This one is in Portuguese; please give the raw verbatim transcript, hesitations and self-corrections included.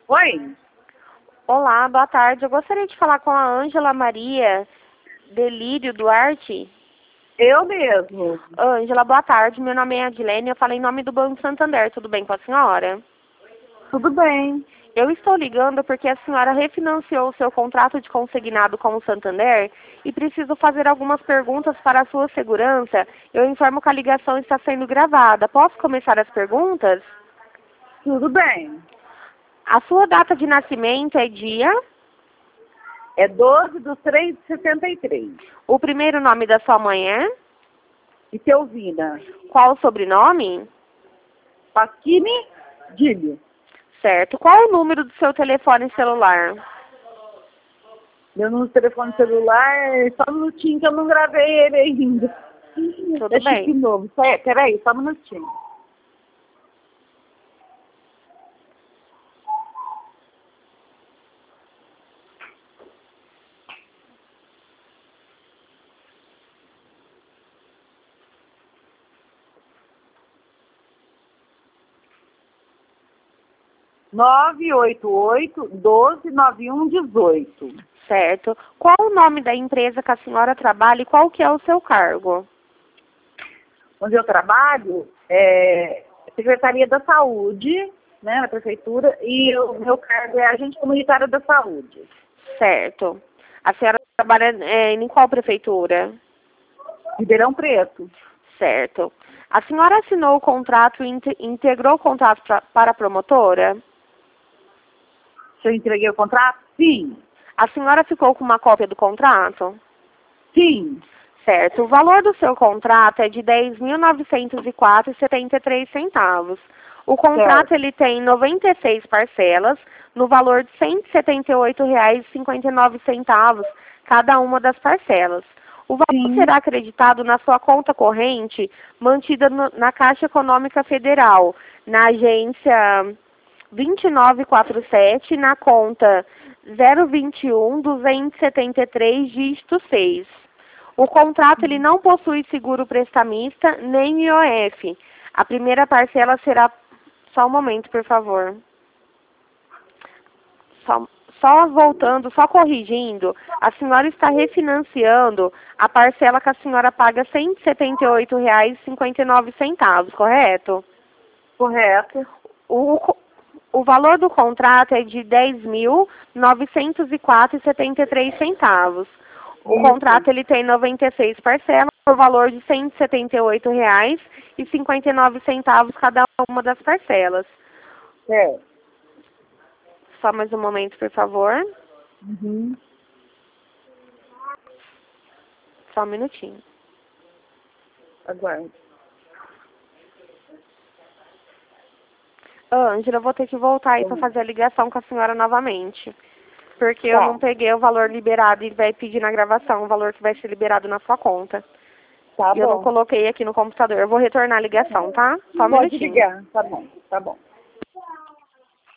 Oi? Olá, boa tarde. Eu gostaria de falar com a Ângela Maria Delírio Duarte. Eu mesmo. Ângela, boa tarde. Meu nome é Adilene. Eu falei em nome do Banco Santander. Tudo bem com a senhora? Tudo bem. Eu estou ligando porque a senhora refinanciou o seu contrato de consignado com o Santander e preciso fazer algumas perguntas para a sua segurança. Eu informo que a ligação está sendo gravada. Posso começar as perguntas? Tudo bem. A sua data de nascimento é dia? É doze de três de setenta e três. O primeiro nome da sua mãe é? E Teovina. Qual o sobrenome? Pasquini Dílio. Certo. Qual o número do seu telefone celular? Meu número de telefone celular, só um minutinho que eu não gravei ele ainda. Tudo É bem. chip novo. É, peraí, só um minutinho. nove oito oito, doze, nove um, dezoito. Certo. Qual o nome da empresa que a senhora trabalha e qual que é o seu cargo? Onde eu trabalho é Secretaria da Saúde, né, na prefeitura, e o meu cargo é agente comunitário da saúde. Certo. A senhora trabalha é, em qual prefeitura? Ribeirão Preto. Certo. A senhora assinou o contrato e inte- integrou o contrato pra, para a promotora? Se eu entreguei o contrato? Sim. A senhora ficou com uma cópia do contrato? Sim. Certo. O valor do seu contrato é de dez mil novecentos e quatro reais e setenta e três centavos. O contrato Certo. ele tem noventa e seis parcelas no valor de cento e setenta e oito reais e cinquenta e nove centavos cada uma das parcelas. O valor Sim. será acreditado na sua conta corrente mantida no, na Caixa Econômica Federal, na agência vinte e nove quarenta e sete, na conta zero vinte e um, duzentos e setenta e três, dígito seis. O contrato ele não possui seguro prestamista nem I O F. A primeira parcela será... Só um momento, por favor. Só, só voltando, só corrigindo, a senhora está refinanciando a parcela que a senhora paga cento e setenta e oito reais e cinquenta e nove centavos, correto? Correto. O, co- o valor do contrato é de dez mil novecentos e quatro reais e setenta e três centavos. O Isso. contrato ele tem noventa e seis parcelas, por valor de cento e setenta e oito reais e cinquenta e nove centavos cada uma das parcelas. É. Só mais um momento, por favor. Uhum. Só um minutinho. Aguarde. Ô, Ângela, eu vou ter que voltar aí para fazer a ligação com a senhora novamente. Porque eu não Tá. peguei o valor liberado e vai pedir na gravação o valor que vai ser liberado na sua conta. Tá E eu não bom. coloquei aqui no computador. Eu vou retornar a ligação, tá? Só um Pode minutinho. ligar. Tá bom. Tá bom.